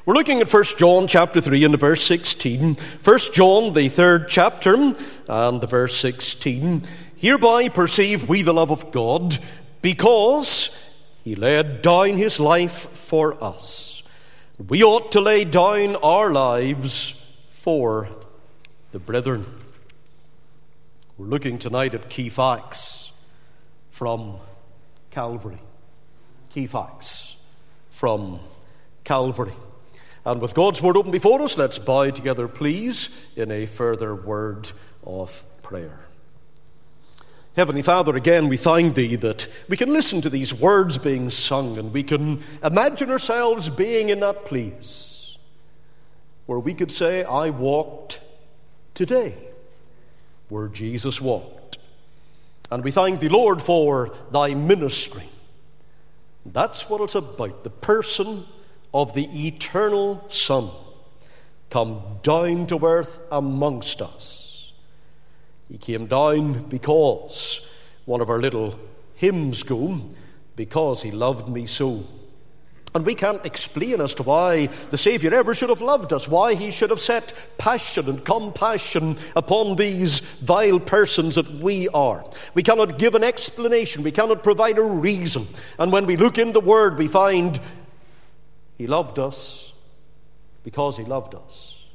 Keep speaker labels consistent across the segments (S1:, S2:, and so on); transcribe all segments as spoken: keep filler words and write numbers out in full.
S1: We're looking at First John chapter three and the verse sixteen. First John, the third chapter, and the verse sixteen. Hereby perceive we the love of God, because he laid down his life for us. We ought to lay down our lives for the brethren. We're looking tonight at key facts from Calvary. Key facts from Calvary. And with God's word open before us, let's bow together, please, in a further word of prayer. Heavenly Father, again we thank Thee that we can listen to these words being sung, and we can imagine ourselves being in that place where we could say, I walked today where Jesus walked. And we thank Thee, Lord, for Thy ministry. That's what it's about, the person of the eternal Son come down to earth amongst us. He came down because, one of our little hymns go, because he loved me so. And we can't explain as to why the Saviour ever should have loved us, why he should have set passion and compassion upon these vile persons that we are. We cannot give an explanation, we cannot provide a reason. And when we look in the Word, we find he loved us because he loved us.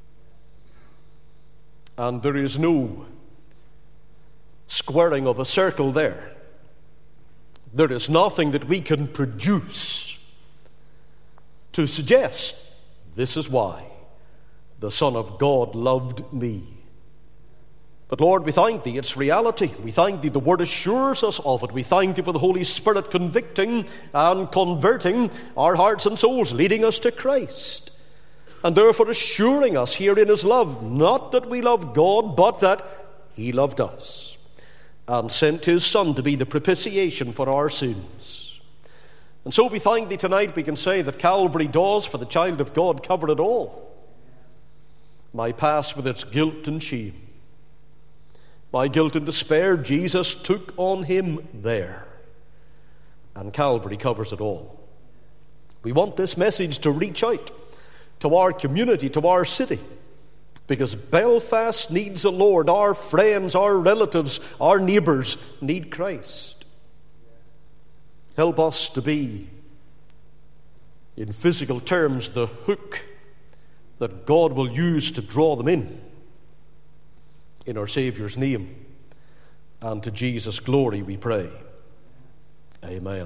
S1: And there is no squaring of a circle there. There is nothing that we can produce to suggest this is why the Son of God loved me. But Lord, we thank Thee, it's reality. We thank Thee, the Word assures us of it. We thank Thee for the Holy Spirit convicting and converting our hearts and souls, leading us to Christ. And therefore assuring us here in His love, not that we love God, but that He loved us and sent His Son to be the propitiation for our sins. And so we thank Thee tonight, we can say that Calvary does, for the child of God, cover it all. My past with its guilt and shame, my guilt and despair, Jesus took on him there. And Calvary covers it all. We want this message to reach out to our community, to our city, because Belfast needs the Lord. Our friends, our relatives, our neighbours need Christ. Help us to be, in physical terms, the hook that God will use to draw them in. In our Saviour's name, and to Jesus' glory we pray. Amen.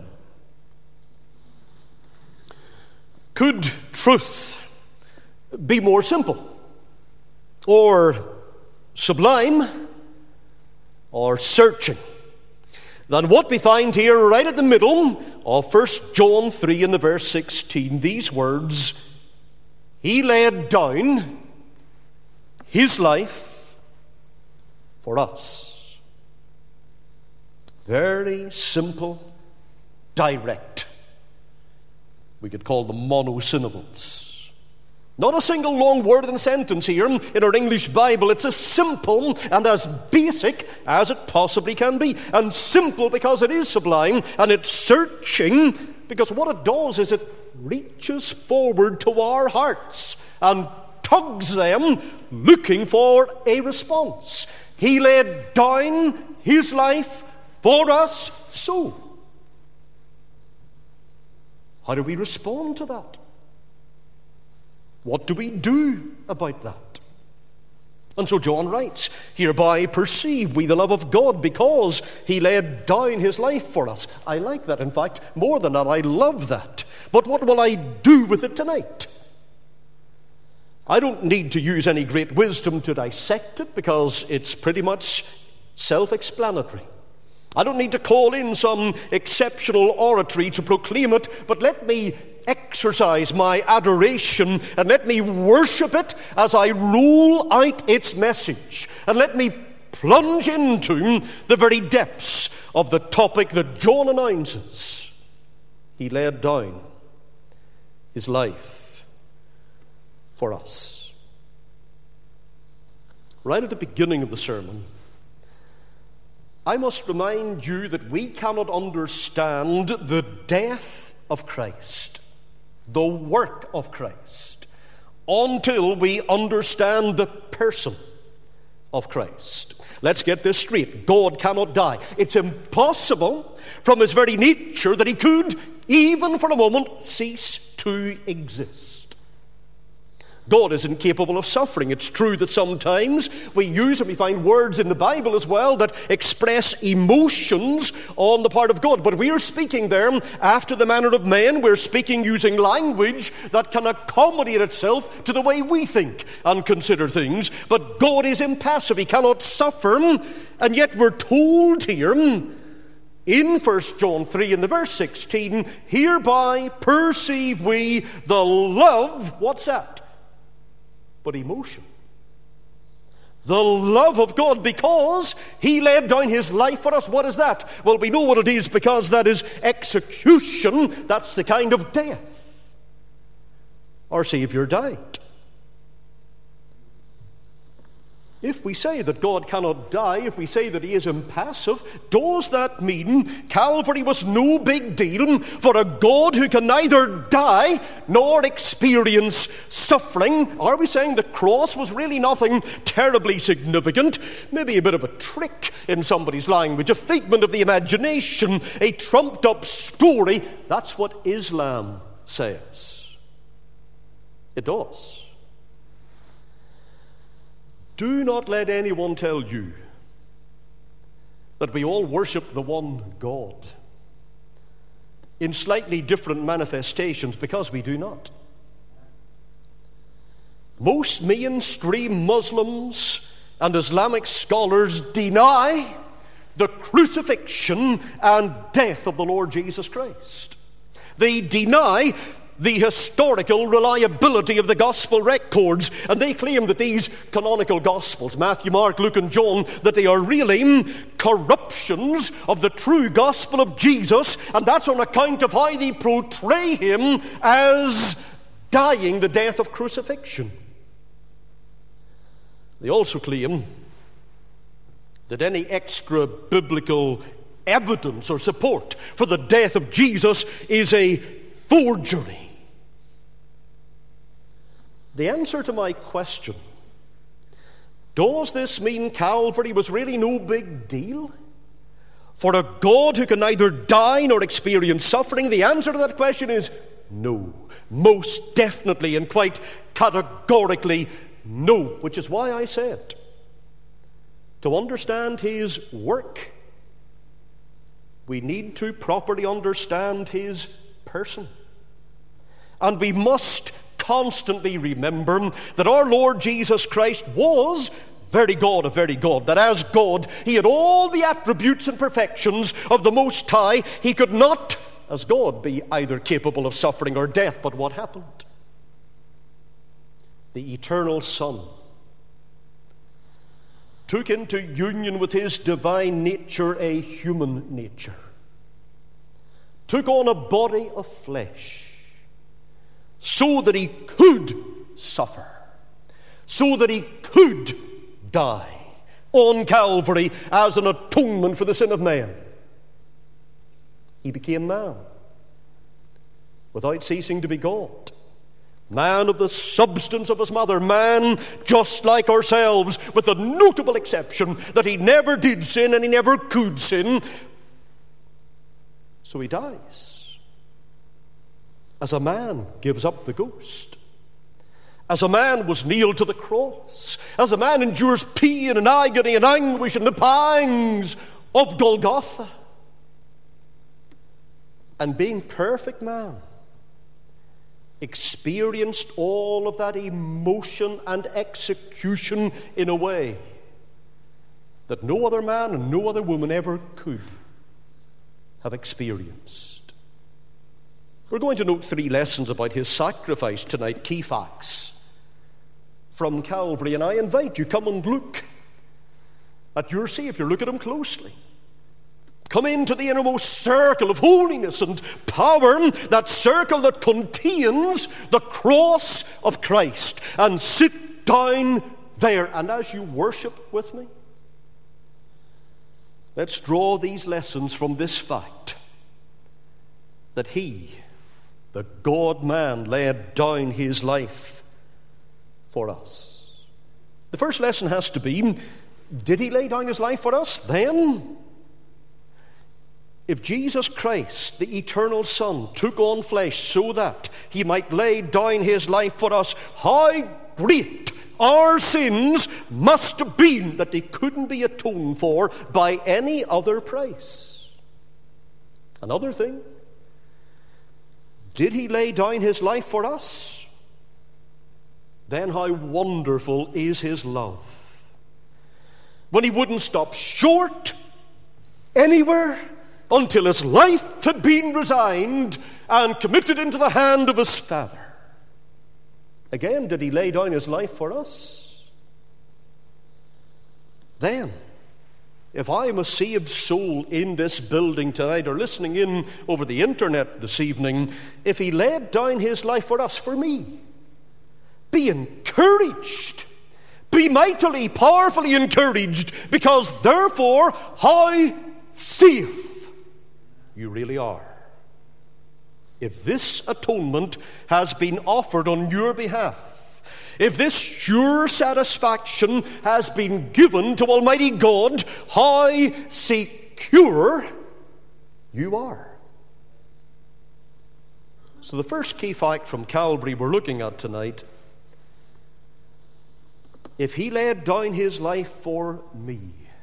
S1: Could truth be more simple, or sublime, or searching than what we find here right at the middle of First John three in the verse sixteen? These words, he laid down his life for us. Very simple, direct. We could call them monosyllables. Not a single long word and sentence here in our English Bible. It's as simple and as basic as it possibly can be. And simple because it is sublime, and it's searching because what it does is it reaches forward to our hearts and tugs them, looking for a response. He laid down his life for us, so how do we respond to that? What do we do about that? And so John writes, hereby perceive we the love of God, because he laid down his life for us. I like that. In fact, more than that, I love that. But what will I do with it tonight? I don't need to use any great wisdom to dissect it, because it's pretty much self-explanatory. I don't need to call in some exceptional oratory to proclaim it, but let me exercise my adoration and let me worship it as I roll out its message. And let me plunge into the very depths of the topic that John announces. He laid down his life for us. Right at the beginning of the sermon, I must remind you that we cannot understand the death of Christ the work of Christ, until we understand the person of Christ. Let's get this straight. God cannot die. It's impossible from his very nature that he could, even for a moment, cease to exist. God is incapable of suffering. It's true that sometimes we use and we find words in the Bible as well that express emotions on the part of God. But we are speaking there after the manner of men. We're speaking using language that can accommodate itself to the way we think and consider things. But God is impassive. He cannot suffer. And yet we're told here in First John three in the verse sixteen, hereby perceive we the love, what's that? But emotion. The love of God, because he laid down his life for us. What is that? Well, we know what it is, because that is execution. That's the kind of death our Savior died. If we say that God cannot die, if we say that he is impassive, does that mean Calvary was no big deal for a God who can neither die nor experience suffering? Are we saying the cross was really nothing terribly significant? Maybe a bit of a trick in somebody's language, a figment of the imagination, a trumped-up story. That's what Islam says. It does. Do not let anyone tell you that we all worship the one God in slightly different manifestations, because we do not. Most mainstream Muslims and Islamic scholars deny the crucifixion and death of the Lord Jesus Christ. They deny the historical reliability of the gospel records, and they claim that these canonical gospels, Matthew, Mark, Luke and John, that they are really corruptions of the true gospel of Jesus, and that's on account of how they portray him as dying the death of crucifixion. They also claim that any extra biblical evidence or support for the death of Jesus is a forgery. The answer to my question, does this mean Calvary was really no big deal for a God who can neither die nor experience suffering? The answer to that question is no. Most definitely and quite categorically no. Which is why I said, to understand his work, we need to properly understand his person. And we must constantly remember that our Lord Jesus Christ was very God of very God, that as God he had all the attributes and perfections of the Most High. He could not, as God, be either capable of suffering or death. But what happened? The eternal Son took into union with his divine nature a human nature, took on a body of flesh, so that he could suffer, so that he could die on Calvary as an atonement for the sin of man. He became man without ceasing to be God. Man of the substance of his mother, man just like ourselves, with the notable exception that he never did sin and he never could sin. So he dies. As a man gives up the ghost. As a man was nailed to the cross. As a man endures pain and agony and anguish and the pangs of Golgotha. And being perfect man, experienced all of that emotion and execution in a way that no other man and no other woman ever could have experienced. We're going to note three lessons about his sacrifice tonight, key facts from Calvary. And I invite you, come and look at your Savior. Look at him closely. Come into the innermost circle of holiness and power, that circle that contains the cross of Christ, and sit down there. And as you worship with me, let's draw these lessons from this fact, that he the God-man, laid down his life for us. The first lesson has to be, did he lay down his life for us? Then, if Jesus Christ, the eternal Son, took on flesh so that he might lay down his life for us, how great our sins must have been that they couldn't be atoned for by any other price. Another thing, did he lay down his life for us? Then how wonderful is his love, when he wouldn't stop short anywhere until his life had been resigned and committed into the hand of his Father. Again, did he lay down his life for us? Then, if I am a saved soul in this building tonight, or listening in over the internet this evening, if he laid down his life for us, for me, be encouraged. Be mightily, powerfully encouraged, because therefore, how safe you really are. If this atonement has been offered on your behalf, if this sure satisfaction has been given to Almighty God, how secure you are. So the first key fact from Calvary we're looking at tonight, if he laid down his life for me,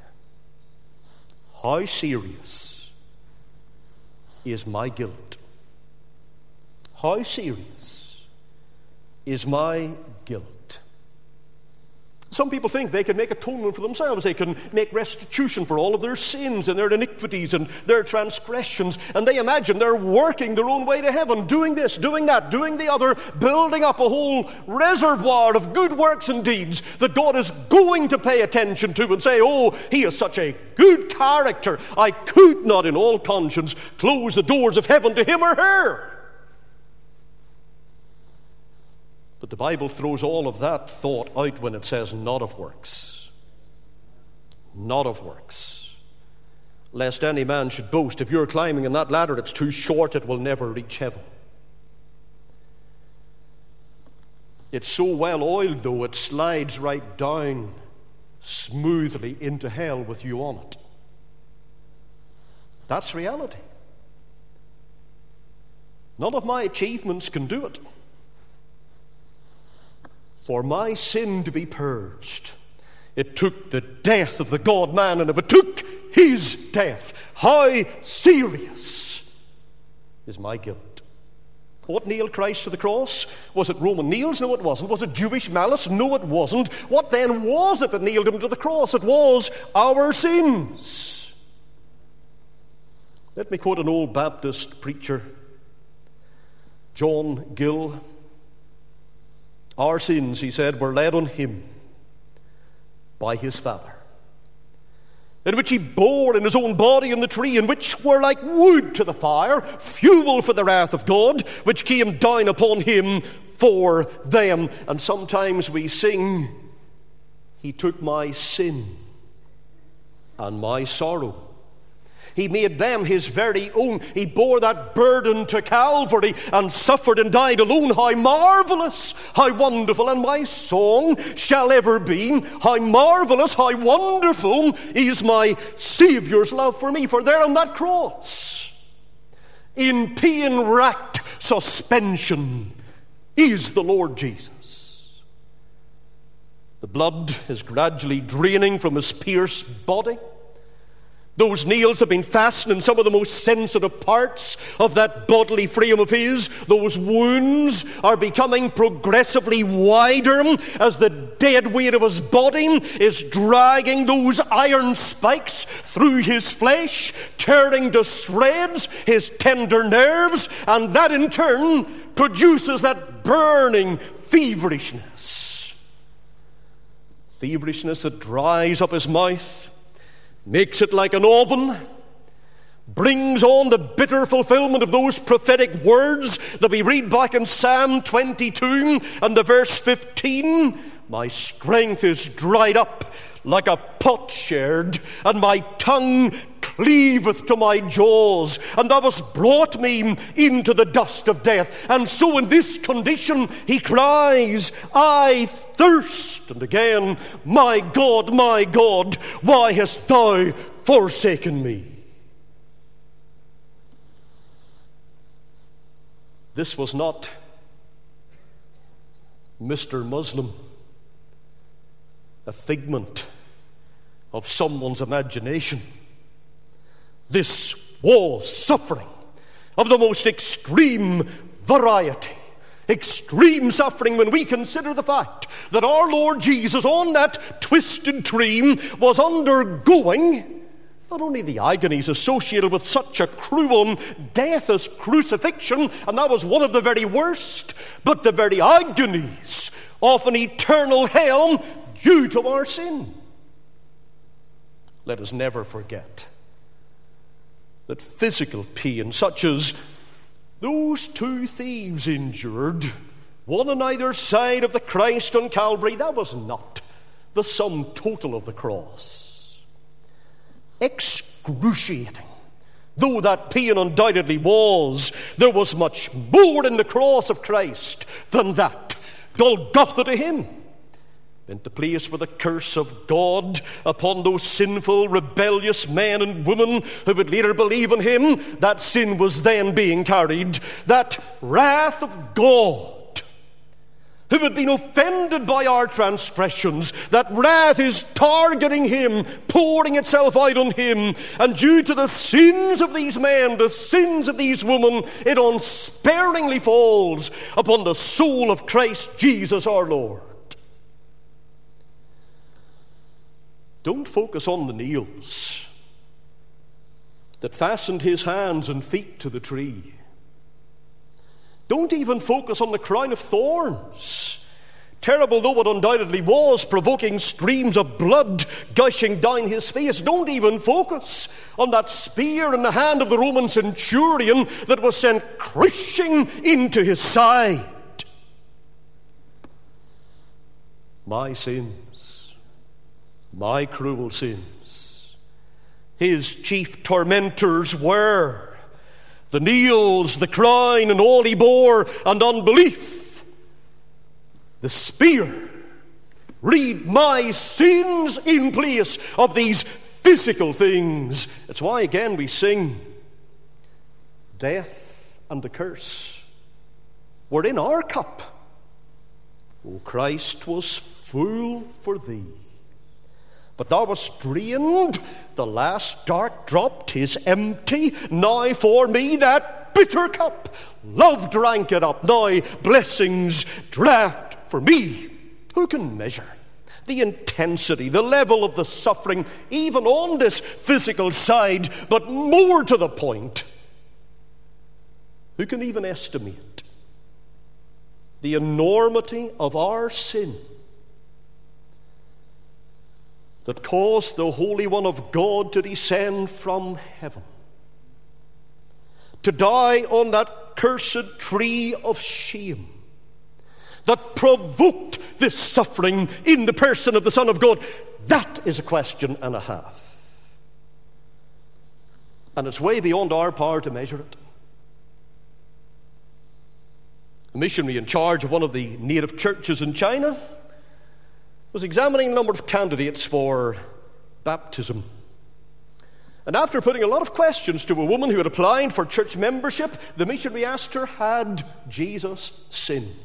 S1: how serious is my guilt? How serious is my guilt? Some people think they can make atonement for themselves. They can make restitution for all of their sins and their iniquities and their transgressions. And they imagine they're working their own way to heaven, doing this, doing that, doing the other, building up a whole reservoir of good works and deeds that God is going to pay attention to and say, oh, he is such a good character. I could not in all conscience close the doors of heaven to him or her. But the Bible throws all of that thought out when it says, not of works. Not of works. Lest any man should boast. If you're climbing in that ladder, it's too short, it will never reach heaven. It's so well oiled, though, it slides right down smoothly into hell with you on it. That's reality. None of my achievements can do it. For my sin to be purged, it took the death of the God-man, and if it took his death, how serious is my guilt? What nailed Christ to the cross? Was it Roman nails? No, it wasn't. Was it Jewish malice? No, it wasn't. What then was it that nailed him to the cross? It was our sins. Let me quote an old Baptist preacher, John Gill. Our sins, he said, were laid on him by his Father, in which he bore in his own body in the tree, and which were like wood to the fire, fuel for the wrath of God, which came down upon him for them. And sometimes we sing, he took my sin and my sorrow. He made them his very own. He bore that burden to Calvary and suffered and died alone. How marvelous, how wonderful, and my song shall ever be. How marvelous, how wonderful is my Saviour's love for me. For there on that cross, in pain-racked suspension, is the Lord Jesus. The blood is gradually draining from his pierced body. Those nails have been fastened in some of the most sensitive parts of that bodily frame of his. Those wounds are becoming progressively wider as the dead weight of his body is dragging those iron spikes through his flesh, tearing to shreds his tender nerves, and that in turn produces that burning feverishness. Feverishness that dries up his mouth, makes it like an oven, brings on the bitter fulfillment of those prophetic words that we read back in Psalm twenty-two and the verse fifteen. My strength is dried up like a potsherd, and my tongue cleaveth to my jaws, and thou hast brought me into the dust of death. And so in this condition he cries, I thirst. And again, my God, my God, why hast thou forsaken me? This was not Mister Muslim, a figment of someone's imagination. This was suffering of the most extreme variety. Extreme suffering when we consider the fact that our Lord Jesus on that twisted tree was undergoing not only the agonies associated with such a cruel death as crucifixion, and that was one of the very worst, but the very agonies of an eternal hell due to our sin. Let us never forget that physical pain, such as those two thieves endured, one on either side of the Christ on Calvary, that was not the sum total of the cross. Excruciating though that pain undoubtedly was, there was much more in the cross of Christ than that. Golgotha to him meant the place where the curse of God upon those sinful, rebellious men and women who would later believe in him, that sin was then being carried. That wrath of God who had been offended by our transgressions, that wrath is targeting him, pouring itself out on him, and due to the sins of these men, the sins of these women, it unsparingly falls upon the soul of Christ Jesus our Lord. Don't focus on the nails that fastened his hands and feet to the tree. Don't even focus on the crown of thorns, terrible though it undoubtedly was, provoking streams of blood gushing down his face. Don't even focus on that spear in the hand of the Roman centurion that was sent crushing into his side. My sins, my cruel sins, his chief tormentors were the nails, the crown, and all he bore, and unbelief. The spear. Read my sins in place of these physical things. That's why again we sing, death and the curse were in our cup. O Christ was full for thee. But thou wast drained, the last dart dropped, his empty. Now for me that bitter cup, love drank it up. Now blessings draught for me. Who can measure the intensity, the level of the suffering, even on this physical side, but more to the point, who can even estimate the enormity of our sin that caused the Holy One of God to descend from heaven, to die on that cursed tree of shame, that provoked this suffering in the person of the Son of God? That is a question and a half. And it's way beyond our power to measure it. A missionary in charge of one of the native churches in China was examining a number of candidates for baptism. And after putting a lot of questions to a woman who had applied for church membership, the missionary asked her, had Jesus sinned?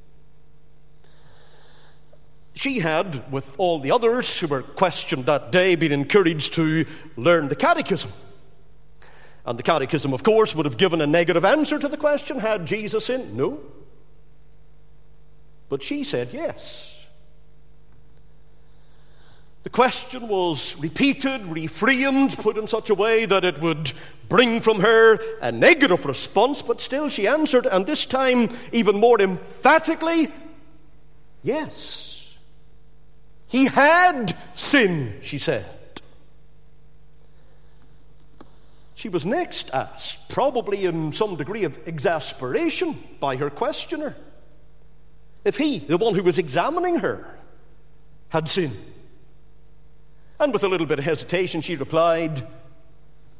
S1: She had, with all the others who were questioned that day, been encouraged to learn the catechism. And the catechism, of course, would have given a negative answer to the question, had Jesus sinned? No. But she said yes. The question was repeated, reframed, put in such a way that it would bring from her a negative response, but still she answered, and this time even more emphatically, yes. He had sinned, she said. She was next asked, probably in some degree of exasperation by her questioner, if he, the one who was examining her, had sinned. And with a little bit of hesitation, she replied,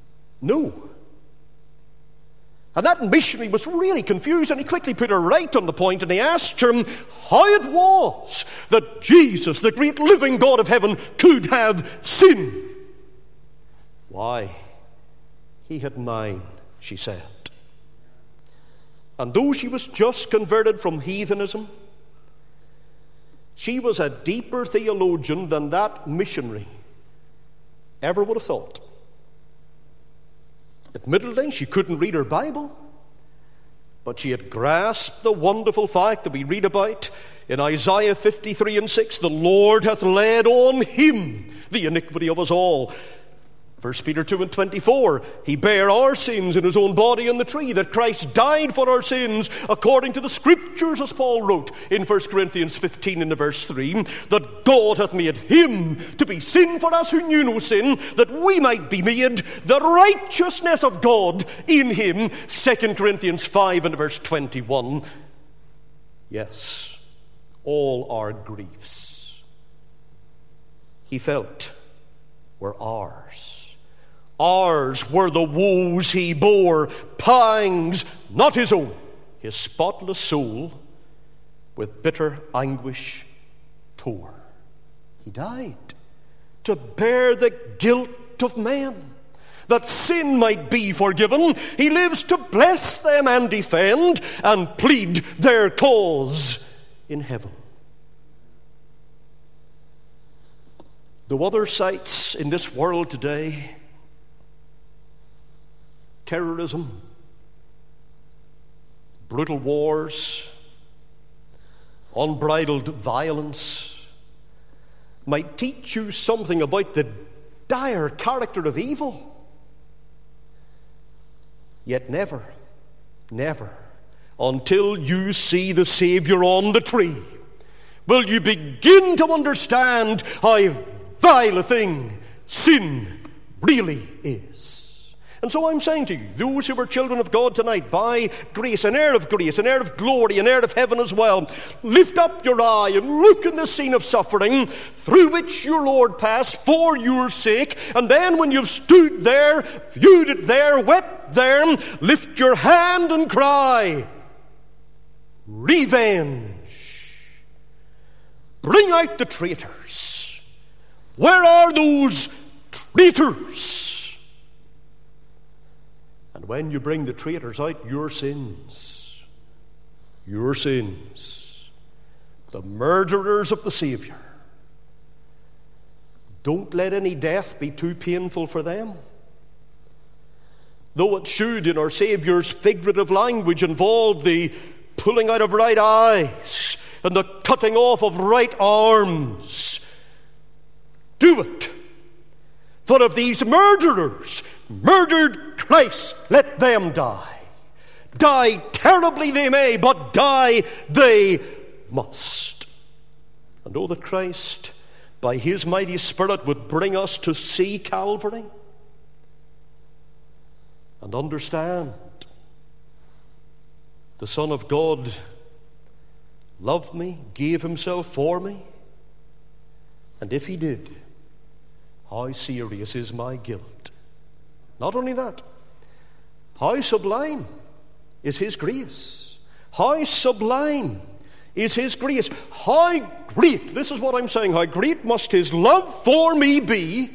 S1: No. And that missionary was really confused, and he quickly put her right on the point, and he asked her how it was that Jesus, the great living God of heaven, could have sin. Why, he had nine, she said. And though she was just converted from heathenism, she was a deeper theologian than that missionary ever would have thought. Admittedly, she couldn't read her Bible, but she had grasped the wonderful fact that we read about in Isaiah fifty-three and six, the Lord hath laid on him the iniquity of us all. First Peter two and twenty-four, he bare our sins in his own body on the tree, that Christ died for our sins according to the Scriptures, as Paul wrote in First Corinthians fifteen and verse three, that God hath made him to be sin for us who knew no sin, that we might be made the righteousness of God in him. Second Corinthians five and verse twenty-one. Yes, all our griefs, he felt, were ours. Ours were the woes he bore, pangs not his own. His spotless soul with bitter anguish tore. He died to bear the guilt of men, that sin might be forgiven. He lives to bless them and defend and plead their cause in heaven. Though other sights in this world today, terrorism, brutal wars, unbridled violence, might teach you something about the dire character of evil, yet never, never, until you see the Savior on the tree, will you begin to understand how vile a thing sin really is. And so I'm saying to you, those who are children of God tonight, by grace, an heir of grace, an heir of glory, an heir of heaven as well, lift up your eye and look in the scene of suffering through which your Lord passed for your sake. And then when you've stood there, viewed it there, wept there, lift your hand and cry, revenge. Bring out the traitors. Where are those traitors? And when you bring the traitors out, your sins, your sins, the murderers of the Savior, don't let any death be too painful for them. Though it should, in our Saviour's figurative language, involve the pulling out of right eyes and the cutting off of right arms, do it. For if these murderers murdered Christ, let them die. Die terribly they may, but die they must. And oh, that Christ, by his mighty Spirit, would bring us to see Calvary and understand the Son of God loved me, gave himself for me, and if he did, how serious is my guilt. Not only that, how sublime is his grace. How sublime is his grace. How great, this is what I'm saying, how great must his love for me be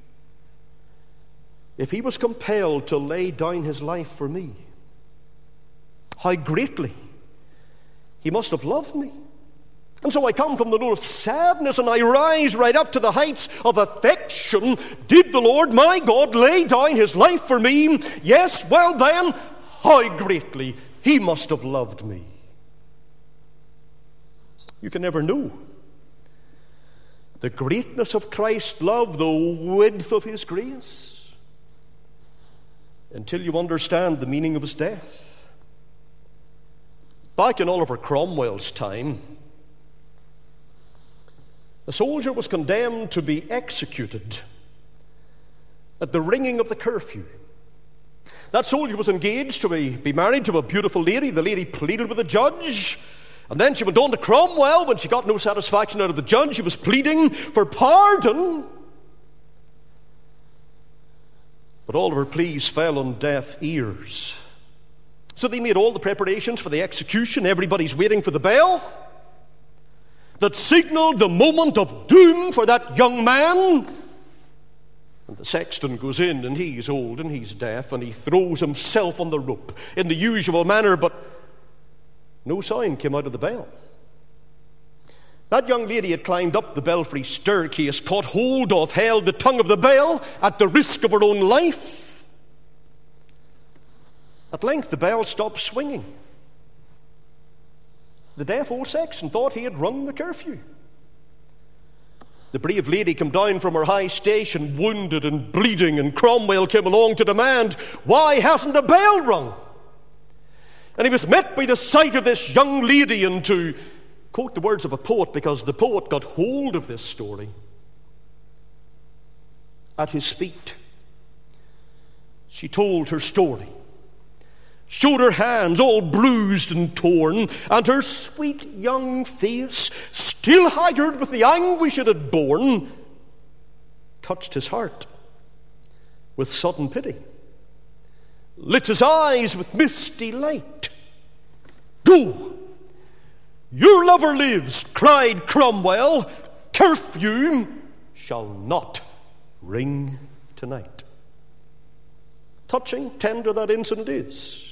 S1: if he was compelled to lay down his life for me. How greatly he must have loved me. And so I come from the note of sadness and I rise right up to the heights of affection. Did the Lord my God lay down his life for me? Yes, well then, how greatly he must have loved me. You can never know the greatness of Christ's love, the width of his grace, until you understand the meaning of his death. Back in Oliver Cromwell's time, a soldier was condemned to be executed at the ringing of the curfew. That soldier was engaged to be, be married to a beautiful lady. The lady pleaded with the judge, and then she went on to Cromwell. When she got no satisfaction out of the judge, she was pleading for pardon. But all of her pleas fell on deaf ears. So they made all the preparations for the execution. Everybody's waiting for the bell that signaled the moment of doom for that young man. And the sexton goes in, and he's old and he's deaf, and he throws himself on the rope in the usual manner, but no sound came out of the bell. That young lady had climbed up the belfry staircase, caught hold of, held the tongue of the bell at the risk of her own life. At length the bell stopped swinging. The deaf old sexton thought he had rung the curfew. The brave lady came down from her high station, wounded and bleeding, and Cromwell came along to demand, "Why hasn't the bell rung?" And he was met by the sight of this young lady, and to quote the words of a poet, because the poet got hold of this story, at his feet she told her story, showed her hands all bruised and torn, and her sweet young face, still haggard with the anguish it had borne, touched his heart with sudden pity, lit his eyes with misty light. "Go! Your lover lives," cried Cromwell. "Curfew shall not ring tonight." Touching, tender that incident is.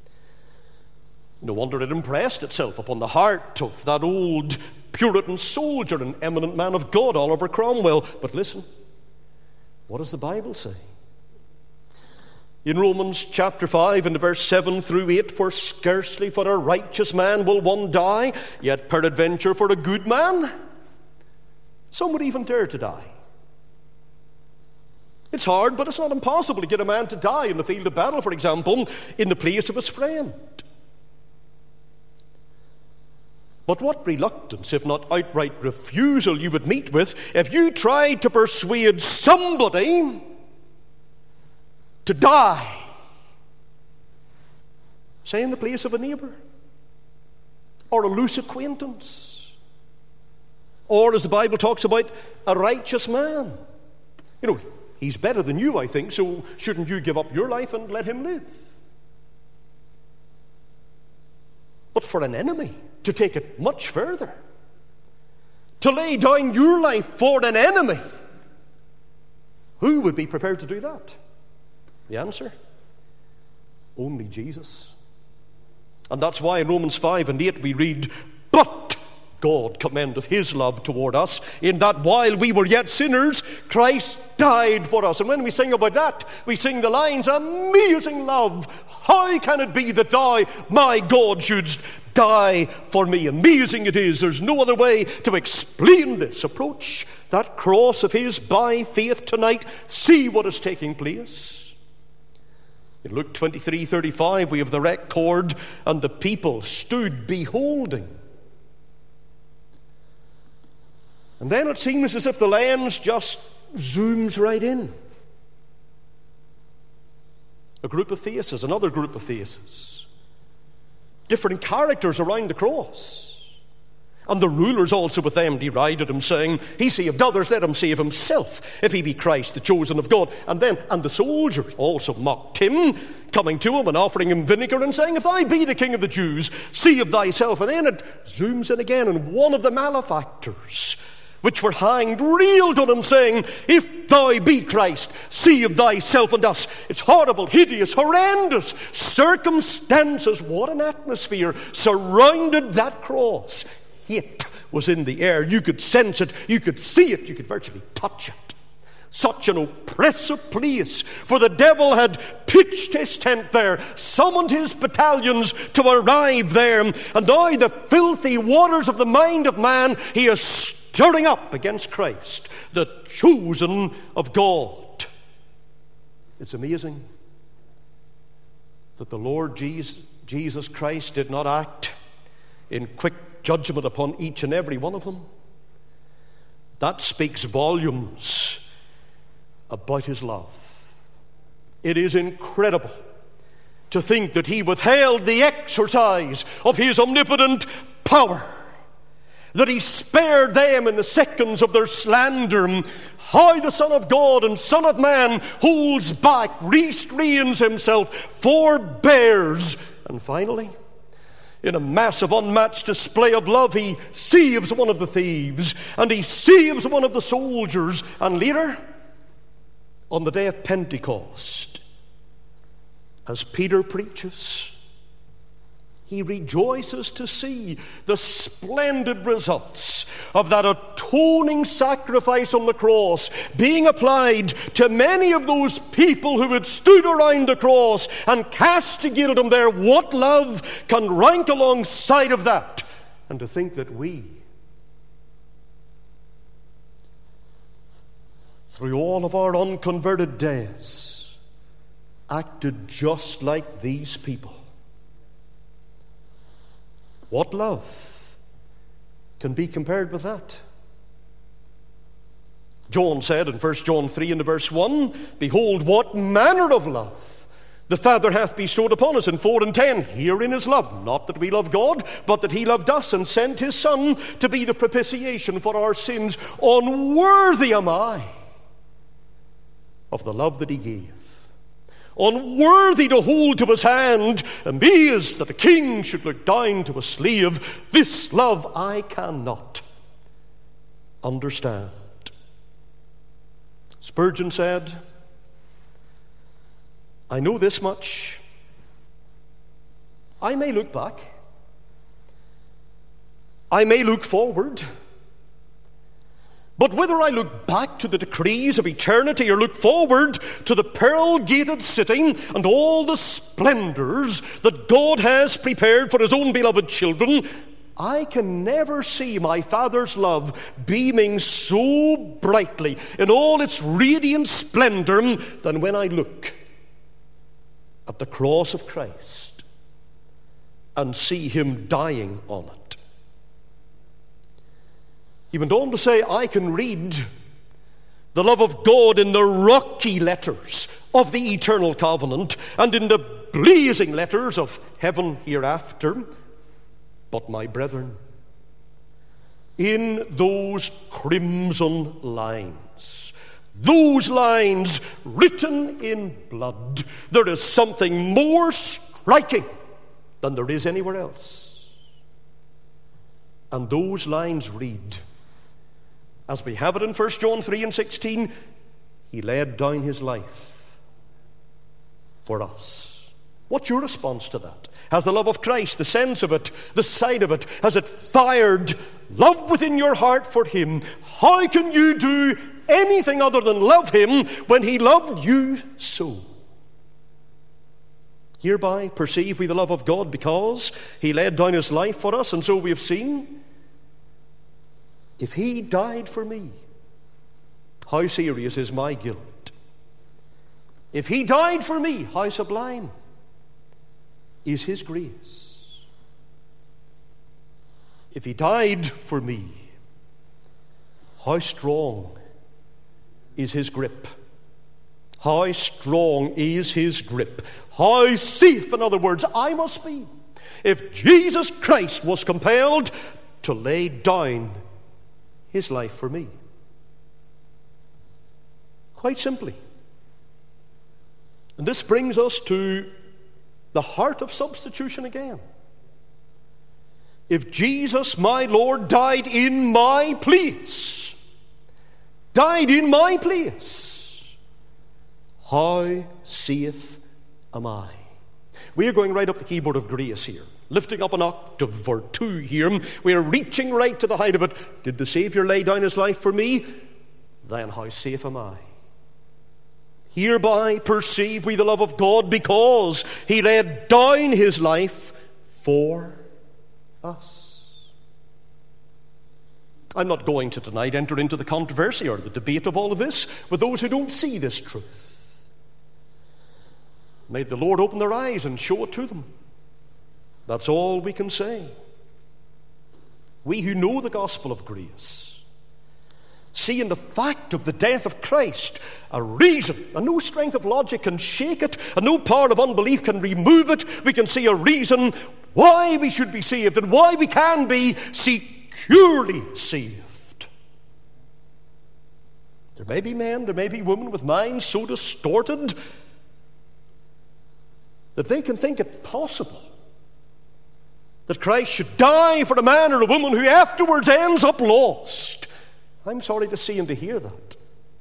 S1: No wonder it impressed itself upon the heart of that old Puritan soldier and eminent man of God, Oliver Cromwell. But listen, what does the Bible say? In Romans chapter five and verse seven through eight, "For scarcely for a righteous man will one die, yet peradventure for a good man some would even dare to die." It's hard, but it's not impossible to get a man to die in the field of battle, for example, in the place of his friend. But what reluctance, if not outright refusal, you would meet with if you tried to persuade somebody to die, say in the place of a neighbor or a loose acquaintance, or, as the Bible talks about, a righteous man. You know, he's better than you, I think, so shouldn't you give up your life and let him live? But for an enemy, to take it much further, to lay down your life for an enemy, who would be prepared to do that? The answer? Only Jesus. And that's why in Romans five and eight we read, "But God commendeth his love toward us, in that while we were yet sinners, Christ died for us." And when we sing about that, we sing the lines, "Amazing love, how can it be that thou, my God, shouldst die for me?" Amazing it is. There's no other way to explain this. Approach that cross of his by faith tonight. See what is taking place. In Luke twenty-three thirty-five, we have the record, "And the people stood beholding." And then it seems as if the lens just zooms right in. A group of faces, another group of faces. Different characters around the cross. And the rulers also with them derided him, saying, "He saved others, let him save himself, if he be Christ, the chosen of God." And then, and the soldiers also mocked him, coming to him and offering him vinegar and saying, "If thou be the King of the Jews, save thyself." And then it zooms in again, and one of the malefactors, which were hanged, railed on him, saying, "If thou be Christ, save thyself and us." It's horrible, hideous, horrendous circumstances. What an atmosphere surrounded that cross. Hate was in the air. You could sense it, you could see it, you could virtually touch it. Such an oppressive place, for the devil had pitched his tent there, summoned his battalions to arrive there, and now the filthy waters of the mind of man he is stirring up against Christ, the chosen of God. It's amazing that the Lord Jesus, Jesus Christ did not act in quick judgment upon each and every one of them. That speaks volumes about his love. It is incredible to think that he withheld the exercise of his omnipotent power that he spared them in the seconds of their slander, how the Son of God and Son of Man holds back, restrains himself, forbears, and finally, in a massive unmatched display of love, he saves one of the thieves, and he saves one of the soldiers, and later, on the day of Pentecost, as Peter preaches, he rejoices to see the splendid results of that atoning sacrifice on the cross being applied to many of those people who had stood around the cross and castigated him there. What love can rank alongside of that? And to think that we, through all of our unconverted days, acted just like these people. What love can be compared with that? John said in First John three and verse one, "Behold, what manner of love the Father hath bestowed upon us." In four and ten, "Herein is love, not that we love God, but that he loved us and sent his Son to be the propitiation for our sins. Unworthy am I of the love that he gave. Unworthy to hold to his hand, amazed that a king should look down to a slave. This love I cannot understand." Spurgeon said, "I know this much. I may look back. I may look forward. But whether I look back to the decrees of eternity or look forward to the pearl-gated city and all the splendors that God has prepared for his own beloved children, I can never see my Father's love beaming so brightly in all its radiant splendor than when I look at the cross of Christ and see him dying on it." He went on to say, "I can read the love of God in the rocky letters of the eternal covenant and in the blazing letters of heaven hereafter. But my brethren, in those crimson lines, those lines written in blood, there is something more striking than there is anywhere else. And those lines read, as we have it in First John three and sixteen, he laid down his life for us." What's your response to that? Has the love of Christ, the sense of it, the sight of it, has it fired love within your heart for him? How can you do anything other than love him when he loved you so? "Hereby perceive we the love of God, because he laid down his life for us." And so we have seen, if he died for me, how serious is my guilt? If he died for me, how sublime is his grace? If he died for me, how strong is his grip? How strong is his grip? How safe, in other words, I must be if Jesus Christ was compelled to lay down his life for me. Quite simply. And this brings us to the heart of substitution again. If Jesus, my Lord, died in my place, died in my place, how safe am I? We are going right up the keyboard of grace here, lifting up an octave or two here. We are reaching right to the height of it. Did the Savior lay down his life for me? Then how safe am I? Hereby perceive we the love of God, because he laid down his life for us. I'm not going to tonight enter into the controversy or the debate of all of this with those who don't see this truth. May the Lord open their eyes and show it to them. That's all we can say. We who know the gospel of grace see in the fact of the death of Christ a reason, and no strength of logic can shake it, and no power of unbelief can remove it. We can see a reason why we should be saved and why we can be secure surely saved. There may be men, there may be women with minds so distorted that they can think it possible that Christ should die for a man or a woman who afterwards ends up lost. I'm sorry to see and to hear that.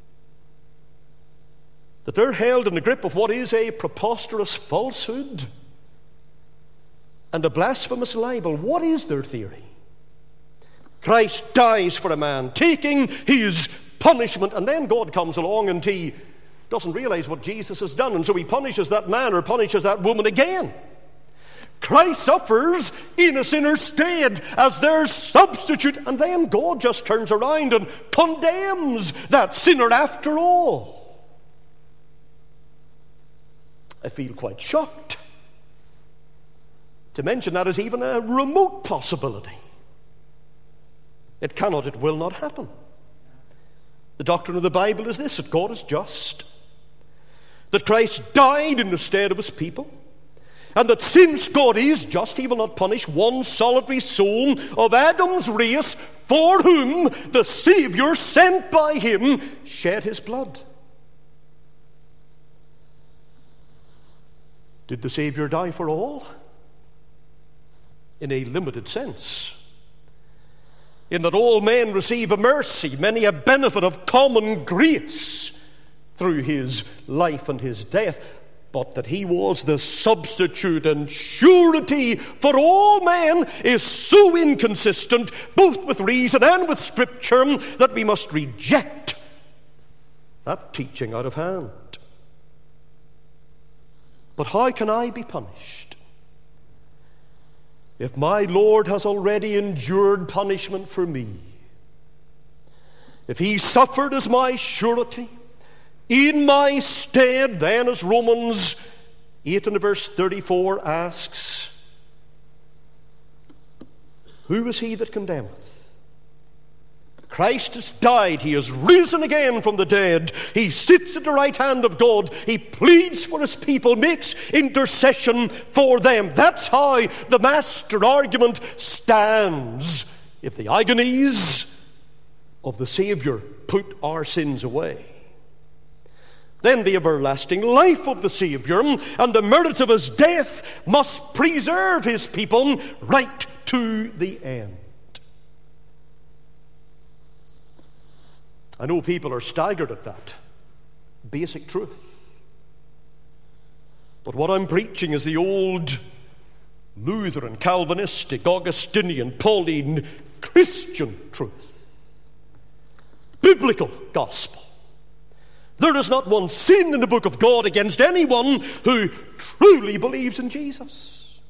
S1: That they're held in the grip of what is a preposterous falsehood and a blasphemous libel. What is their theory? Christ dies for a man, taking his punishment, and then God comes along and he doesn't realize what Jesus has done, and so he punishes that man or punishes that woman again. Christ suffers in a sinner's stead as their substitute, and then God just turns around and condemns that sinner after all. I feel quite shocked to mention that as even a remote possibility. It cannot, it will not happen. The doctrine of the Bible is this, that God is just, that Christ died in the stead of his people, and that since God is just, he will not punish one solitary soul of Adam's race for whom the Savior sent by him shed his blood. Did the Savior die for all? In a limited sense. In that all men receive a mercy, many a benefit of common grace through his life and his death, but that he was the substitute and surety for all men is so inconsistent, both with reason and with Scripture, that we must reject that teaching out of hand. But how can I be punished if my Lord has already endured punishment for me? If he suffered as my surety, in my stead, then, as Romans eight and verse thirty-four asks, who is he that condemneth? Christ has died, he has risen again from the dead, he sits at the right hand of God, he pleads for his people, makes intercession for them. That's how the master argument stands. If the agonies of the Savior put our sins away, then the everlasting life of the Savior and the merit of his death must preserve his people right to the end. I know people are staggered at that basic truth. But what I'm preaching is the old Lutheran, Calvinistic, Augustinian, Pauline, Christian truth. Biblical gospel. There is not one sin in the book of God against anyone who truly believes in Jesus.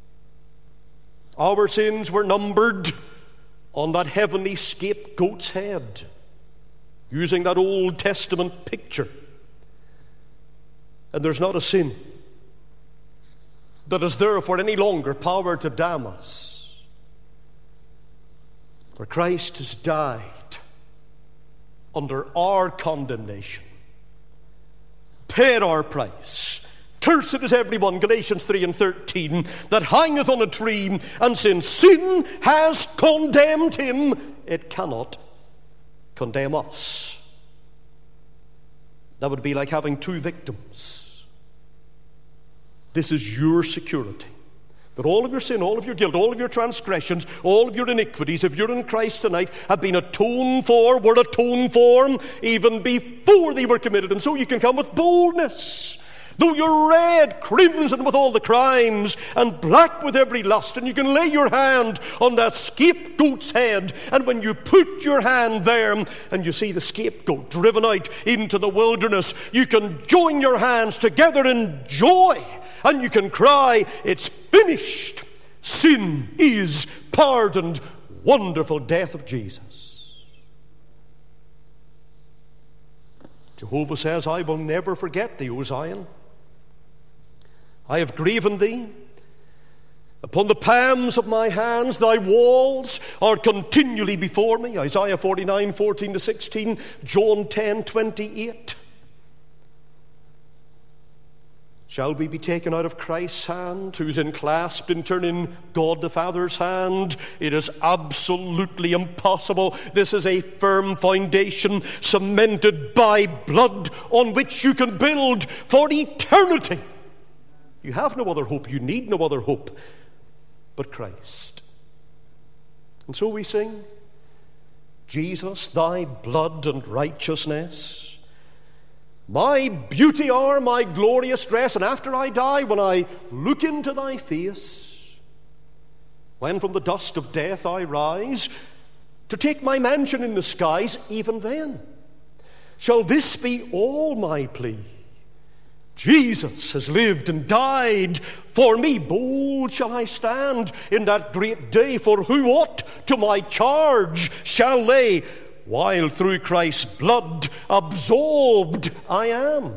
S1: Our sins were numbered on that heavenly scapegoat's head, using that Old Testament picture. And there's not a sin that is therefore any longer power to damn us. For Christ has died under our condemnation, paid our price. Cursed is everyone, Galatians three and thirteen, that hangeth on a tree, and since sin has condemned him, it cannot condemn us. That would be like having two victims. This is your security, that all of your sin, all of your guilt, all of your transgressions, all of your iniquities, if you're in Christ tonight, have been atoned for, were atoned for, even before they were committed. And so you can come with boldness. Though you're red, crimson with all the crimes, and black with every lust, and you can lay your hand on that scapegoat's head, and when you put your hand there, and you see the scapegoat driven out into the wilderness, you can join your hands together in joy, and you can cry, it's finished. Sin is pardoned. Wonderful death of Jesus. Jehovah says, I will never forget thee, O Zion. I have graven thee upon the palms of my hands. Thy walls are continually before me. Isaiah forty-nine, fourteen to sixteen. John ten, twenty-eight. Shall we be taken out of Christ's hand, who's enclasped in turning God the Father's hand? It is absolutely impossible. This is a firm foundation cemented by blood on which you can build for eternity. You have no other hope. You need no other hope but Christ. And so we sing, Jesus, thy blood and righteousness, my beauty are my glorious dress, and after I die, when I look into thy face, when from the dust of death I rise, to take my mansion in the skies, even then shall this be all my plea. Jesus has lived and died for me. Bold shall I stand in that great day, for who aught to my charge shall lay, while through Christ's blood absolved I am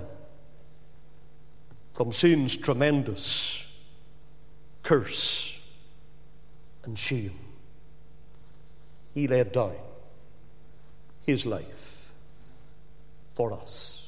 S1: from sin's tremendous curse and shame. He laid down his life for us.